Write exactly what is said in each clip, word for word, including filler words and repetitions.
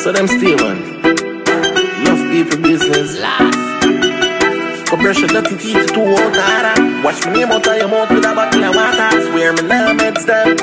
So them stay, man. Love people business. Last. Go brush your dirty teeth to water. Wash my name out of your mouth with a bottle of water. Swear me now meds them.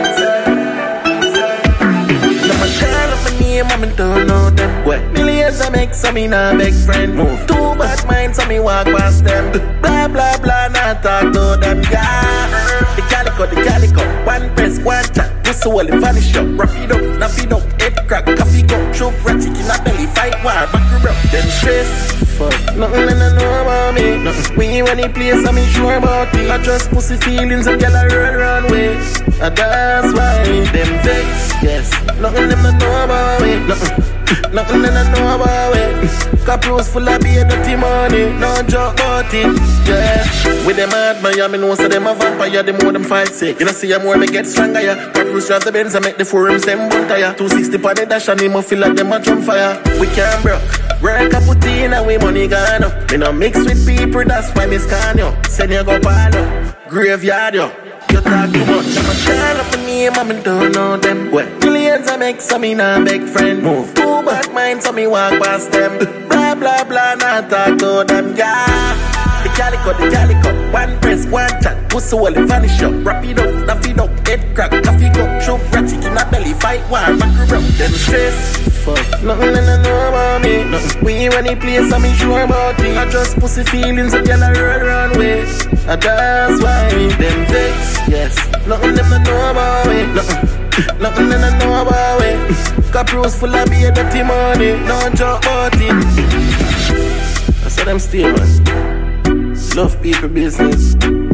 Now my call up my name and me don't know them. What millions I make so me nah beg friend. Move two bad minds so me walk past them. Blah blah blah not talk to them. Yeah. The calico, the calico. One press, one chat. Pussy wall in vanish up. Rough it up, knock it up. Head crack, coffee cup. Choke rat chicken a belly. Fight war, back her up. Then stress. Fuck, nothing that I know about me. Nothing. We when he plays, I'm sure about it. I just pussy feelings and gyal a run run way. And that's why them vex. Yes, nothing them I know about me. Nothing, nothing that I know about it. Caprios full of beer, dirty money. No joke about it. Yeah, with them hard man, yeah, me know so them a vampire. The more them fight sick, you know see them more me get stronger. Yeah, Caprios drive the Benz and make the forums them bun tire. two sixty on the dash and him a feel like them a drum fire. We can't broke. Work a put in and we money gone up. Me no mix with people, that's why me scan you. Send you go palo, graveyard yo. You talk too much, I'ma call up a name and me don't know them. What millions I make so me nah beg friend. Move two bad minds so me walk past them. Blah blah blah not talk to them. Yeah. The calico, the calico. One press, one chat. Pussy wall in vanish up. Wrap it up, knock it up. Head crack, coffee cup. Choke rat chicken a belly. Fight war, back her up. Then stress. Fuck, nothing that I know about me. Nothing. We when he plays, I'm sure about it. I just pussy feelings and gyal a run run way. And that's why them vex. Yes, nothing that I know about it. Nothing, nothing that I know about it. Caprios full of beer, dirty money. No joke about it. I said them stay, man. Love people business.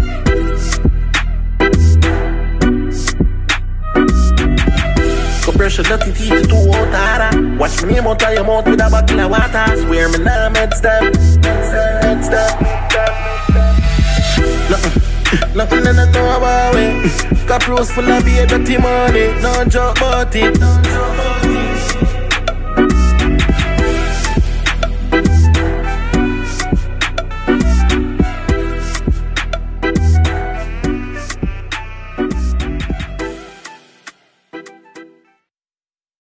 Go brush your dirty teeth to water. Wash my name out of your mouth with a bottle of water. Swear me now meds them. Meds them. Nothing, nothing that I know about it. Caprios full of beer, dirty money. No joke about it.